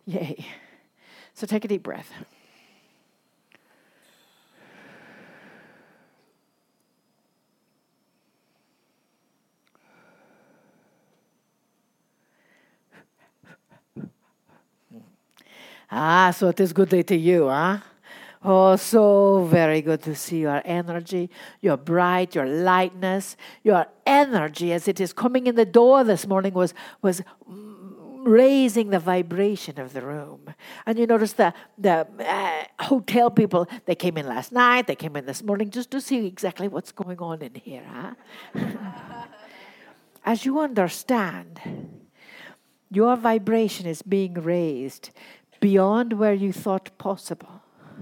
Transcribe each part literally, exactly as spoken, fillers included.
Yay. So take a deep breath. Ah, so it is good day to you, huh? Oh, so very good to see your energy, your bright, your lightness, your energy as it is coming in the door this morning was was raising the vibration of the room. And you notice the, the uh, hotel people, they came in last night, they came in this morning just to see exactly what's going on in here, huh? As you understand, your vibration is being raised beyond where you thought possible.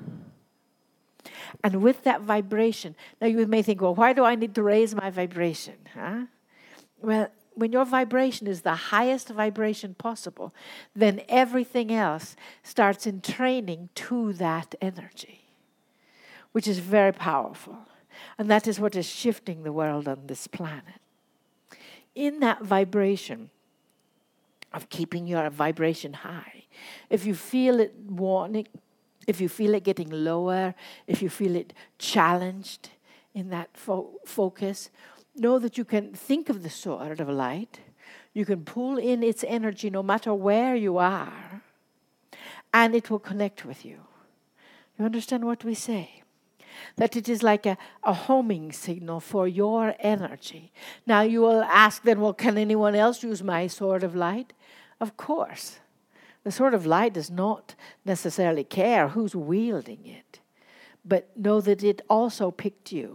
And with that vibration, now you may think, well, why do I need to raise my vibration? Huh? Well, when your vibration is the highest vibration possible, then everything else starts in training to that energy, which is very powerful. And that is what is shifting the world on this planet. In that vibration of keeping your vibration high, if you feel it wanting, if you feel it getting lower, if you feel it challenged in that fo- focus, know that you can think of the sword of light. You can pull in its energy no matter where you are, and it will connect with you. You understand what we say? That it is like a, a homing signal for your energy. Now you will ask then, well, can anyone else use my sword of light? Of course. The sword of light does not necessarily care who's wielding it, but know that it also picked you.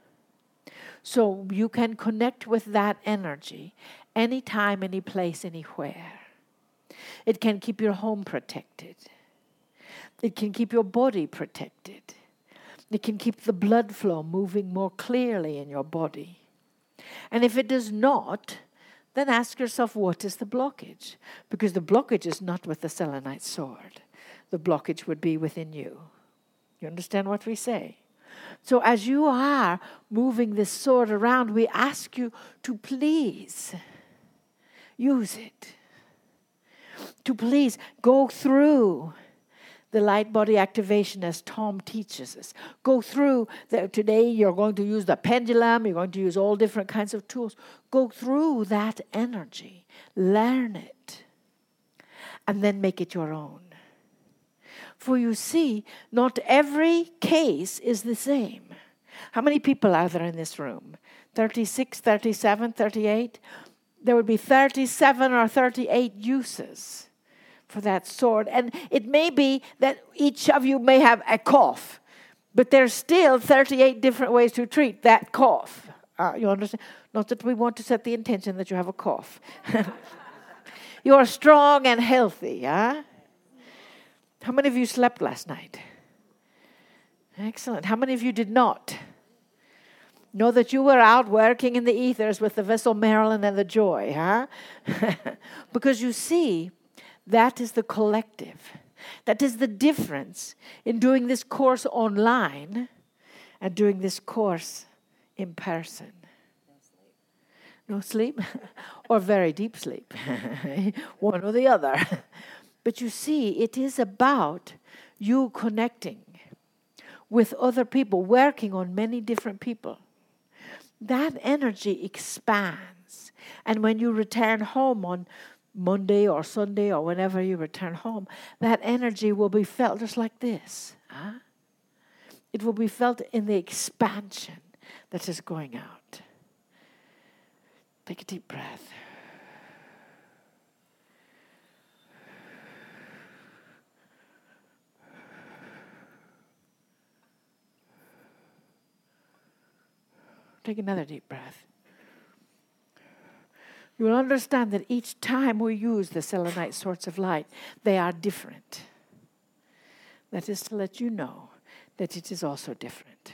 So you can connect with that energy anytime, any place, anywhere. It can keep your home protected. It can keep your body protected. It can keep the blood flow moving more clearly in your body. And if it does not, then ask yourself, what is the blockage? Because the blockage is not with the selenite sword. The blockage would be within you. You understand what we say? So as you are moving this sword around, we ask you to please use it. To please go through the light body activation as Tom teaches us. Go through, the, today you're going to use the pendulum, you're going to use all different kinds of tools. Go through that energy, learn it, and then make it your own. For you see, not every case is the same. How many people are there in this room? thirty-six, thirty-seven, thirty-eight? There would be thirty-seven or thirty-eight uses for that sword. And it may be that each of you may have a cough, but there's still thirty-eight different ways to treat that cough. Uh, you understand? Not that we want to set the intention that you have a cough. You are strong and healthy, huh? How many of you slept last night? Excellent. How many of you did not? Know that you were out working in the ethers with the vessel Marilyn and the Joy, huh? Because you see, that is the collective. That is the difference in doing this course online and doing this course in person. No sleep? No sleep? Or very deep sleep. One or the other. But you see, it is about you connecting with other people, working on many different people. That energy expands. And when you return home on Monday or Sunday or whenever you return home, that energy will be felt just like this. Huh? It will be felt in the expansion that is going out. Take a deep breath. Take another deep breath. You will understand that each time we use the selenite swords of light, they are different. That is to let you know that it is also different.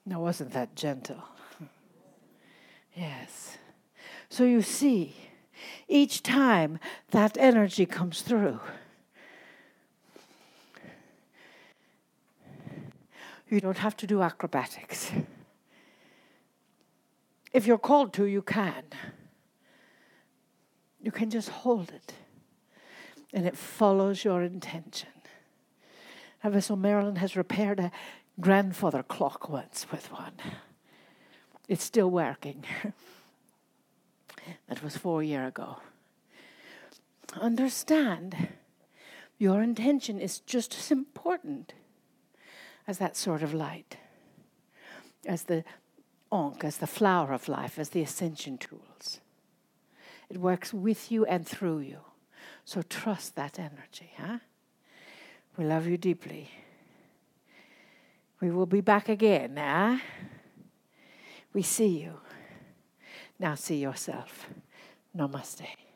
Now, wasn't that gentle? Yes. So you see, each time that energy comes through, you don't have to do acrobatics. If you're called to, you can. You can just hold it. And it follows your intention. So Marilyn has repaired a grandfather clock once with one. It's still working. That was four years ago. Understand, your intention is just as important as that sort of light, as the Ankh, as the flower of life, as the ascension tools. It works with you and through you. So trust that energy, huh? We love you deeply. We will be back again, huh? We see you. Now see yourself. Namaste.